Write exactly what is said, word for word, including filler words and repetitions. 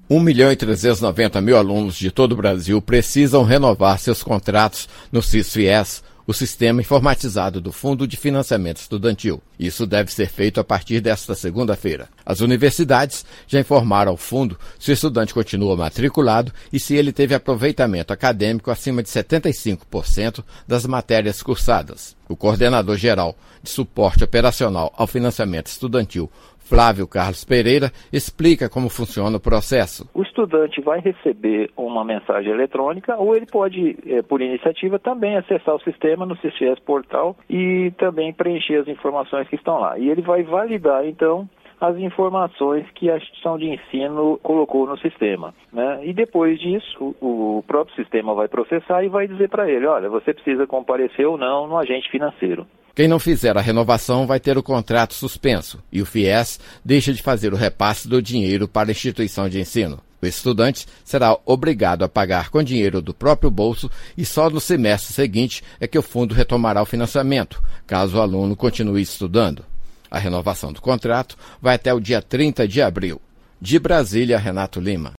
um milhão e trezentos e noventa mil alunos de todo o Brasil precisam renovar seus contratos no SISU-FIES, o sistema informatizado do Fundo de Financiamento Estudantil. Isso deve ser feito a partir desta segunda-feira. As universidades já informaram ao fundo se o estudante continua matriculado e se ele teve aproveitamento acadêmico acima de setenta e cinco por cento das matérias cursadas. O coordenador-geral de suporte operacional ao financiamento estudantil, Flávio Carlos Pereira, explica como funciona o processo. O estudante vai receber uma mensagem eletrônica ou ele pode, é, por iniciativa, também acessar o sistema no SISU-FIES Portal e também preencher as informações que estão lá. E ele vai validar, então, as informações que a instituição de ensino colocou no sistema, né? E depois disso, o, o próprio sistema vai processar e vai dizer para ele, olha, você precisa comparecer ou não no agente financeiro. Quem não fizer a renovação vai ter o contrato suspenso e o FIES deixa de fazer o repasse do dinheiro para a instituição de ensino. O estudante será obrigado a pagar com dinheiro do próprio bolso e só no semestre seguinte é que o fundo retomará o financiamento, caso o aluno continue estudando. A renovação do contrato vai até o dia trinta de abril. De Brasília, Renato Lima.